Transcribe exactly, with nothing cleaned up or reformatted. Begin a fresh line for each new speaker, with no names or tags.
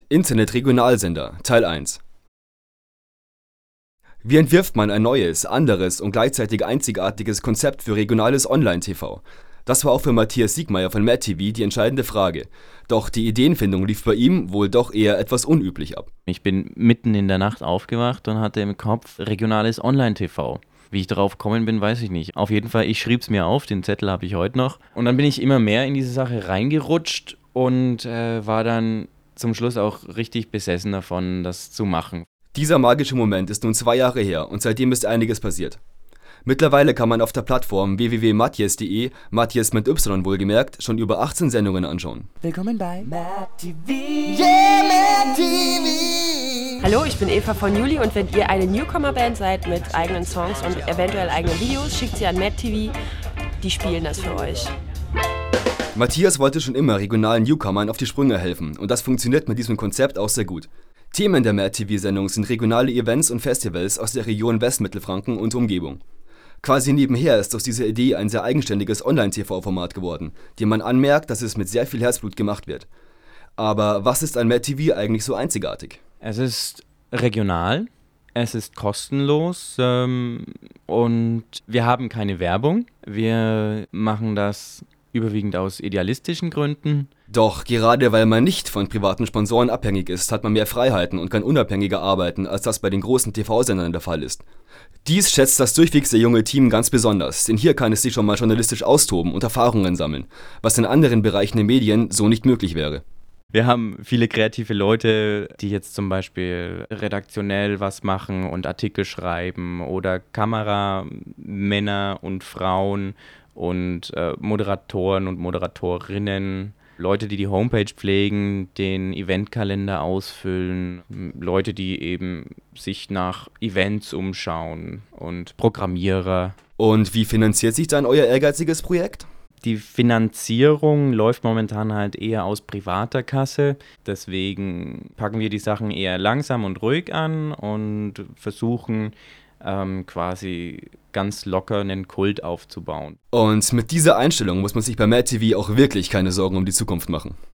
Internet-Regionalsender Teil eins. Wie entwirft man ein neues, anderes und gleichzeitig einzigartiges Konzept für regionales Online-T V? Das war auch für Matthias Siegmeier von MadTV die entscheidende Frage. Doch die Ideenfindung lief bei ihm wohl doch eher etwas unüblich ab.
Ich bin mitten in der Nacht aufgewacht und hatte im Kopf regionales Online-T V. Wie ich darauf gekommen bin, weiß ich nicht. Auf jeden Fall, ich schrieb es mir auf, den Zettel habe ich heute noch. Und dann bin ich immer mehr in diese Sache reingerutscht und äh, war dann zum Schluss auch richtig besessen davon, das zu machen.
Dieser magische Moment ist nun zwei Jahre her und seitdem ist einiges passiert. Mittlerweile kann man auf der Plattform w w w punkt matthias punkt de, Matthias mit Y wohlgemerkt, schon über achtzehn Sendungen anschauen.
Willkommen bei MadTV. Yeah, MadTV.
Hallo, ich bin Eva von Juli und wenn ihr eine Newcomer-Band seid mit eigenen Songs und eventuell eigenen Videos, schickt sie an MadTV, die spielen das für euch.
Matthias wollte schon immer regionalen Newcomern auf die Sprünge helfen und das funktioniert mit diesem Konzept auch sehr gut. Themen der MadTV-Sendung sind regionale Events und Festivals aus der Region Westmittelfranken und Umgebung. Quasi nebenher ist aus dieser Idee ein sehr eigenständiges Online-T V-Format geworden, dem man anmerkt, dass es mit sehr viel Herzblut gemacht wird. Aber was ist an MadTV eigentlich so einzigartig?
Es ist regional, es ist kostenlos ähm, und wir haben keine Werbung. Wir machen das überwiegend aus idealistischen Gründen.
Doch gerade weil man nicht von privaten Sponsoren abhängig ist, hat man mehr Freiheiten und kann unabhängiger arbeiten, als das bei den großen T V-Sendern der Fall ist. Dies schätzt das durchwegs sehr junge Team ganz besonders, denn hier kann es sich schon mal journalistisch austoben und Erfahrungen sammeln, was in anderen Bereichen der Medien so nicht möglich wäre.
Wir haben viele kreative Leute, die jetzt zum Beispiel redaktionell was machen und Artikel schreiben oder Kameramänner und Frauen und äh, Moderatoren und Moderatorinnen, Leute, die die Homepage pflegen, den Eventkalender ausfüllen, Leute, die eben sich nach Events umschauen und Programmierer.
Und wie finanziert sich dann euer ehrgeiziges Projekt?
Die Finanzierung läuft momentan halt eher aus privater Kasse, deswegen packen wir die Sachen eher langsam und ruhig an und versuchen ähm, quasi ganz locker einen Kult aufzubauen.
Und mit dieser Einstellung muss man sich bei MadTV auch wirklich keine Sorgen um die Zukunft machen.